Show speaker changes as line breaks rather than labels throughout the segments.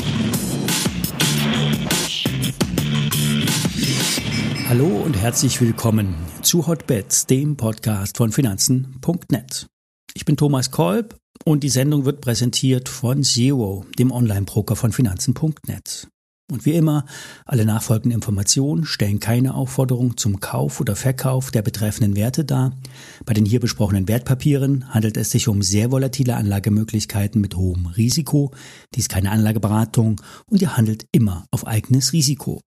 Hallo und herzlich willkommen zu Hotbets, dem Podcast von Finanzen.net. Ich bin Thomas Kolb und die Sendung wird präsentiert von Zero, dem Online-Broker von Finanzen.net. Und wie immer, alle nachfolgenden Informationen stellen keine Aufforderung zum Kauf oder Verkauf der betreffenden Werte dar. Bei den hier besprochenen Wertpapieren handelt es sich um sehr volatile Anlagemöglichkeiten mit hohem Risiko. Dies ist keine Anlageberatung und ihr handelt immer auf eigenes Risiko.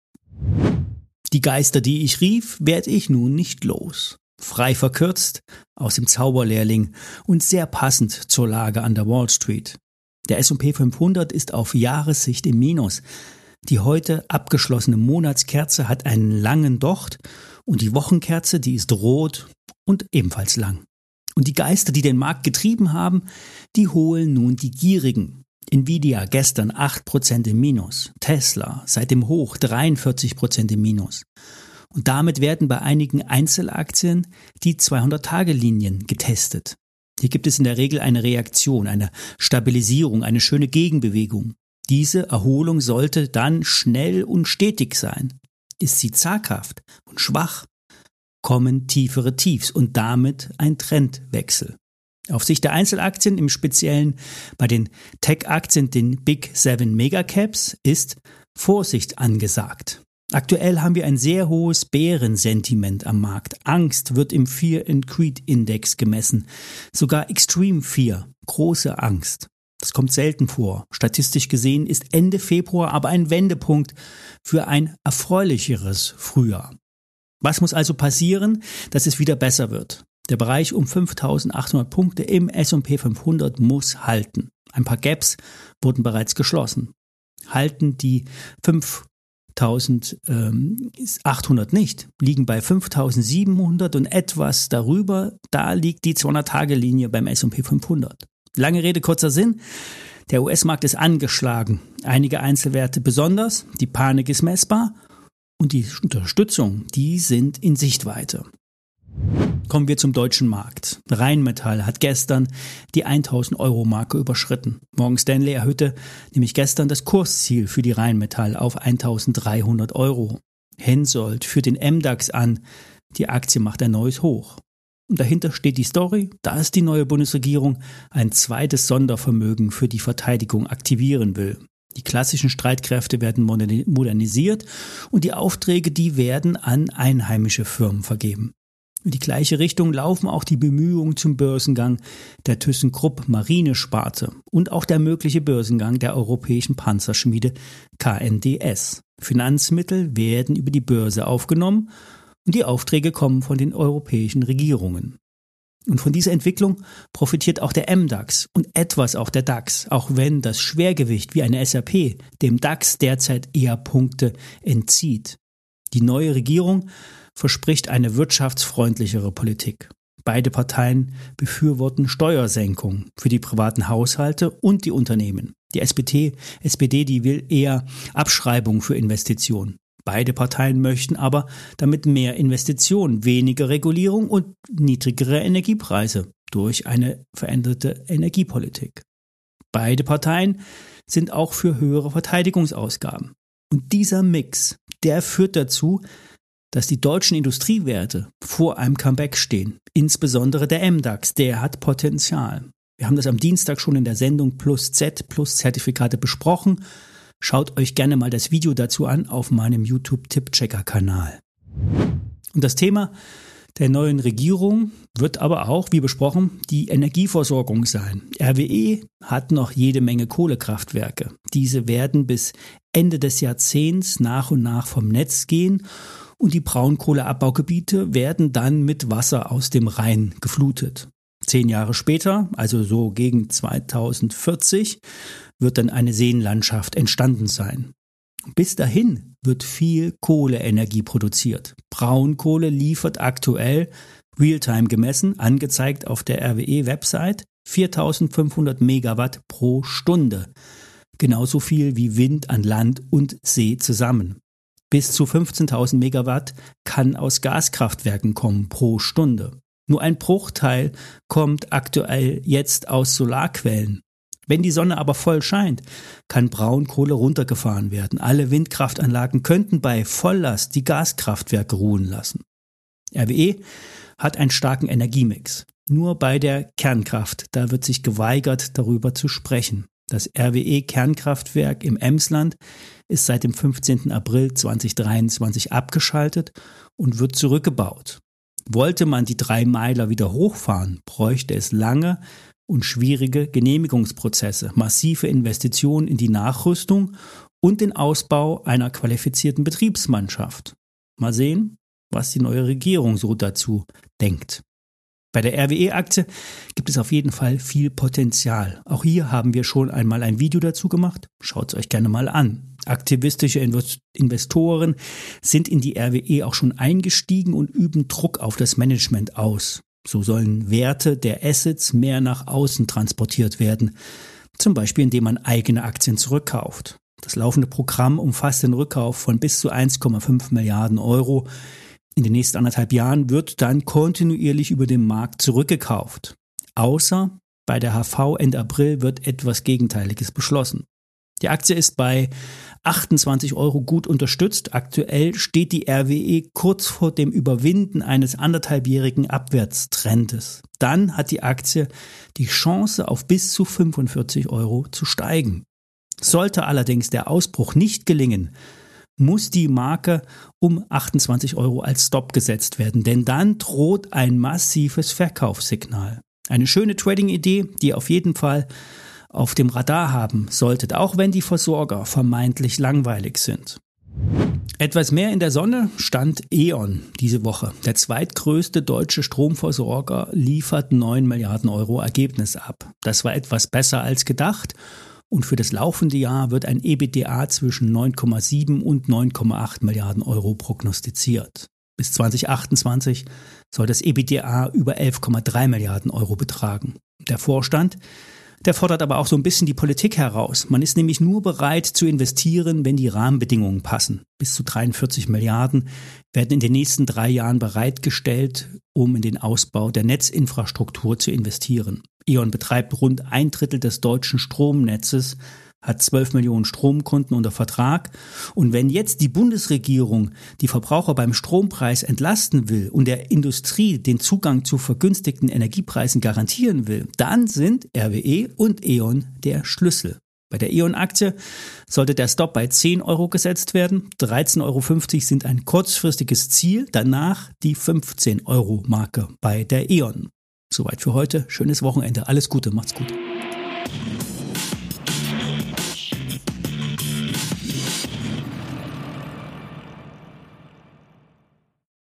Die Geister, die ich rief, werde ich nun nicht los. Frei verkürzt, aus dem Zauberlehrling und sehr passend zur Lage an der Wall Street. Der S&P 500 ist auf Jahressicht im Minus. Die heute abgeschlossene Monatskerze hat einen langen Docht und die Wochenkerze, die ist rot und ebenfalls lang. Und die Geister, die den Markt getrieben haben, die holen nun die Gierigen. Nvidia gestern 8% im Minus, Tesla seit dem Hoch 43% im Minus. Und damit werden bei einigen Einzelaktien die 200-Tage-Linien getestet. Hier gibt es in der Regel eine Reaktion, eine Stabilisierung, eine schöne Gegenbewegung. Diese Erholung sollte dann schnell und stetig sein. Ist sie zaghaft und schwach, kommen tiefere Tiefs und damit ein Trendwechsel. Auf Sicht der Einzelaktien, im Speziellen bei den Tech-Aktien, den Big 7 Megacaps, ist Vorsicht angesagt. Aktuell haben wir ein sehr hohes Bärensentiment am Markt. Angst wird im Fear and Greed Index gemessen. Sogar Extreme Fear, große Angst. Das kommt selten vor. Statistisch gesehen ist Ende Februar aber ein Wendepunkt für ein erfreulicheres Frühjahr. Was muss also passieren, dass es wieder besser wird? Der Bereich um 5.800 Punkte im S&P 500 muss halten. Ein paar Gaps wurden bereits geschlossen. Halten die 5.800 nicht, liegen bei 5.700 und etwas darüber, da liegt die 200-Tage-Linie beim S&P 500. Lange Rede, kurzer Sinn. Der US-Markt ist angeschlagen. Einige Einzelwerte besonders, die Panik ist messbar und die Unterstützung, die sind in Sichtweite. Kommen wir zum deutschen Markt. Rheinmetall hat gestern die 1.000-Euro-Marke überschritten. Morgan Stanley erhöhte nämlich gestern das Kursziel für die Rheinmetall auf 1.300 Euro. Hensoldt führt den MDAX an. Die Aktie macht ein neues Hoch. Und dahinter steht die Story, dass die neue Bundesregierung ein zweites Sondervermögen für die Verteidigung aktivieren will. Die klassischen Streitkräfte werden modernisiert und die Aufträge, die werden an einheimische Firmen vergeben. In die gleiche Richtung laufen auch die Bemühungen zum Börsengang der ThyssenKrupp Marinesparte und auch der mögliche Börsengang der europäischen Panzerschmiede KNDS. Finanzmittel werden über die Börse aufgenommen und die Aufträge kommen von den europäischen Regierungen. Und von dieser Entwicklung profitiert auch der MDAX und etwas auch der DAX, auch wenn das Schwergewicht wie eine SAP dem DAX derzeit eher Punkte entzieht. Die neue Regierung verspricht eine wirtschaftsfreundlichere Politik. Beide Parteien befürworten Steuersenkungen für die privaten Haushalte und die Unternehmen. Die SPD, die will eher Abschreibungen für Investitionen. Beide Parteien möchten aber damit mehr Investitionen, weniger Regulierung und niedrigere Energiepreise durch eine veränderte Energiepolitik. Beide Parteien sind auch für höhere Verteidigungsausgaben. Und dieser Mix, der führt dazu, dass die deutschen Industriewerte vor einem Comeback stehen. Insbesondere der MDAX, der hat Potenzial. Wir haben das am Dienstag schon in der Sendung Plus Z plus Zertifikate besprochen. Schaut euch gerne mal das Video dazu an auf meinem YouTube-Tipp-Checker-Kanal. Und das Thema der neuen Regierung wird aber auch, wie besprochen, die Energieversorgung sein. RWE hat noch jede Menge Kohlekraftwerke. Diese werden bis Ende des Jahrzehnts nach und nach vom Netz gehen und die Braunkohleabbaugebiete werden dann mit Wasser aus dem Rhein geflutet. 10 Jahre später, also so gegen 2040, wird dann eine Seenlandschaft entstanden sein. Bis dahin wird viel Kohleenergie produziert. Braunkohle liefert aktuell, Realtime gemessen, angezeigt auf der RWE-Website, 4.500 Megawatt pro Stunde. Genauso viel wie Wind an Land und See zusammen. Bis zu 15.000 Megawatt kann aus Gaskraftwerken kommen pro Stunde. Nur ein Bruchteil kommt aktuell jetzt aus Solarquellen. Wenn die Sonne aber voll scheint, kann Braunkohle runtergefahren werden. Alle Windkraftanlagen könnten bei Volllast die Gaskraftwerke ruhen lassen. RWE hat einen starken Energiemix. Nur bei der Kernkraft, da wird sich geweigert, darüber zu sprechen. Das RWE-Kernkraftwerk im Emsland ist seit dem 15. April 2023 abgeschaltet und wird zurückgebaut. Wollte man die 3 Meiler wieder hochfahren, bräuchte es lange und schwierige Genehmigungsprozesse, massive Investitionen in die Nachrüstung und den Ausbau einer qualifizierten Betriebsmannschaft. Mal sehen, was die neue Regierung so dazu denkt. Bei der RWE-Aktie gibt es auf jeden Fall viel Potenzial. Auch hier haben wir schon einmal ein Video dazu gemacht. Schaut es euch gerne mal an. Aktivistische Investoren sind in die RWE auch schon eingestiegen und üben Druck auf das Management aus. So sollen Werte der Assets mehr nach außen transportiert werden, zum Beispiel indem man eigene Aktien zurückkauft. Das laufende Programm umfasst den Rückkauf von bis zu 1,5 Milliarden Euro. In den nächsten 1,5 Jahren wird dann kontinuierlich über den Markt zurückgekauft. Außer bei der HV Ende April wird etwas Gegenteiliges beschlossen. Die Aktie ist bei 28 Euro gut unterstützt. Aktuell steht die RWE kurz vor dem Überwinden eines 1,5-jährigen Abwärtstrendes. Dann hat die Aktie die Chance, auf bis zu 45 Euro zu steigen. Sollte allerdings der Ausbruch nicht gelingen, muss die Marke um 28 Euro als Stop gesetzt werden, denn dann droht ein massives Verkaufssignal. Eine schöne Trading-Idee, die ihr auf jeden Fall auf dem Radar haben solltet, auch wenn die Versorger vermeintlich langweilig sind. Etwas mehr in der Sonne stand E.ON diese Woche. Der zweitgrößte deutsche Stromversorger liefert 9 Milliarden Euro Ergebnis ab. Das war etwas besser als gedacht. Und für das laufende Jahr wird ein EBITDA zwischen 9,7 und 9,8 Milliarden Euro prognostiziert. Bis 2028 soll das EBITDA über 11,3 Milliarden Euro betragen. Der Vorstand, der fordert aber auch so ein bisschen die Politik heraus. Man ist nämlich nur bereit zu investieren, wenn die Rahmenbedingungen passen. Bis zu 43 Milliarden werden in den nächsten 3 Jahren bereitgestellt, um in den Ausbau der Netzinfrastruktur zu investieren. E.ON betreibt rund 1/3 des deutschen Stromnetzes, hat 12 Millionen Stromkunden unter Vertrag. Und wenn jetzt die Bundesregierung die Verbraucher beim Strompreis entlasten will und der Industrie den Zugang zu vergünstigten Energiepreisen garantieren will, dann sind RWE und E.ON der Schlüssel. Bei der E.ON-Aktie sollte der Stop bei 10 Euro gesetzt werden. 13,50 Euro sind ein kurzfristiges Ziel, danach die 15 Euro Marke bei der E.ON. Soweit für heute. Schönes Wochenende. Alles Gute. Macht's gut.